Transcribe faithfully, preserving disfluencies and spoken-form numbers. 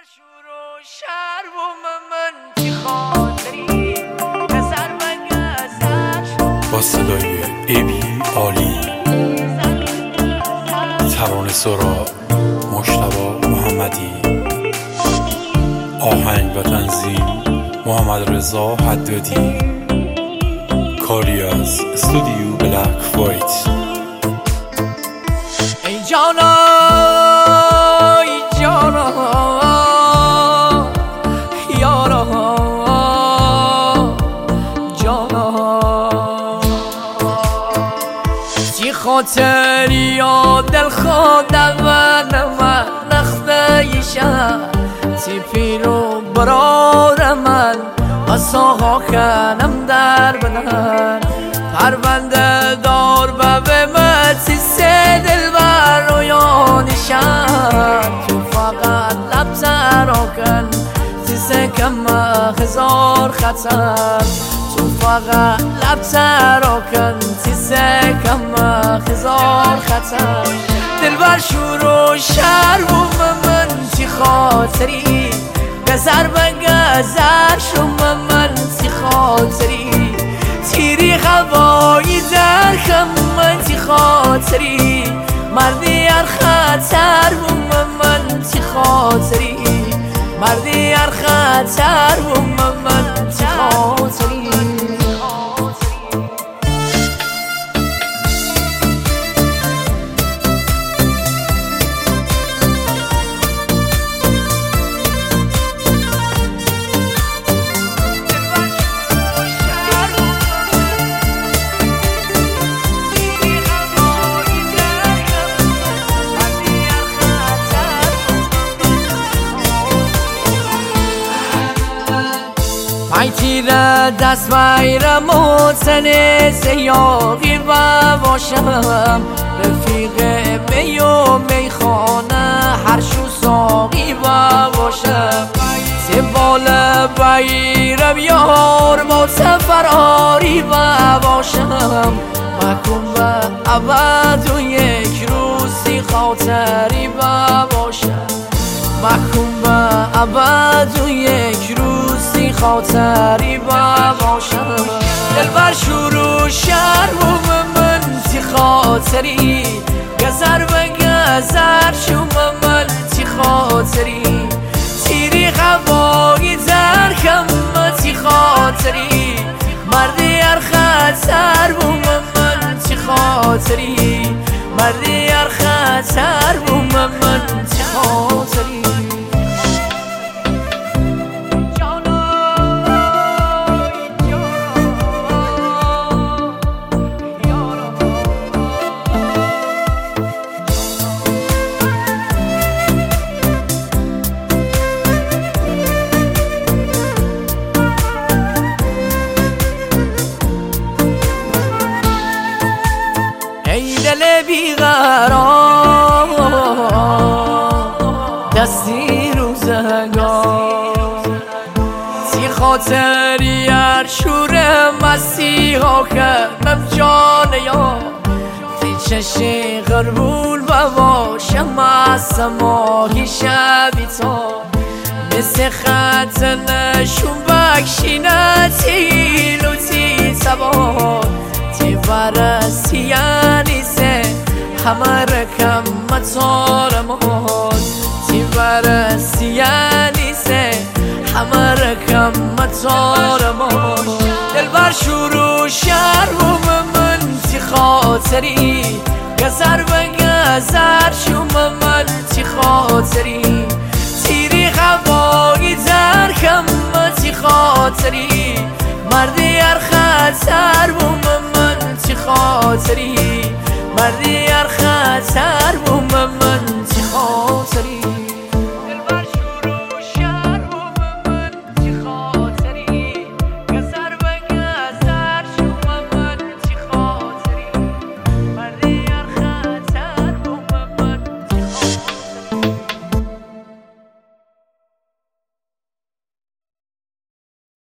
شور و شر و من چی خاطری نظر بگذر با صدای ابی عالی ترانه سرا مجتبی محمدی، آهنگ و تنظیم محمد رضا حدادی، کاری از استودیو بلک وایت. ای جانا ای جانا یارا جانا چی خاطری یا دل خودم من نخته ایشم چی پیرو برار من اصاها کنم در بدن پرونده دار به متی سه دل بر رویانشن تو فقط لب زرا کن سیسه کم هزار خطر تو فقط لب زرا کن سیسه کم هزار خطر دل بر شور و شر و من چی خاطری گذر بگذر شما من چی خاطری تیری هوایی در خم من چی خاطری مردی هر خطر و من چی خاطری مردی هر خطر و من چی خاطری تیر دست بایرم و تن سیاقی و باشم رفیق می و میخانه هر شو ساقی و باشم سبال بایرم یار با سفراری و باشم مکن و عبد و یک روزی خاطری و باشم مکن و عبد و یک روزی خاطری با باشم دل بر شور و شر و من چی خاطری گذر بگذر شما من چی خاطری تیری هوایی در کم چی خاطری مردی هر خطر و من چی خاطری مردی هر خطر و من چی خاطری دل بیقرار دستی روزگار سی خاطری هر شور مسیحا کنم جان یا تی چشی غربول و باشم از ماهی شبی تا مثل خط نشون بکشینه تیل و تی تبار تی ورسی یعنی سه همه رکم مطار ماد تی ورسی یعنی سه همه رکم مطار ماد دل بر شور و شر و من تی خاطری گذر بگذر شما من تی خاطری تیری هوایی در کم تی خاطری مردی هر خطر و من چی خاطری مردی هر خطر و من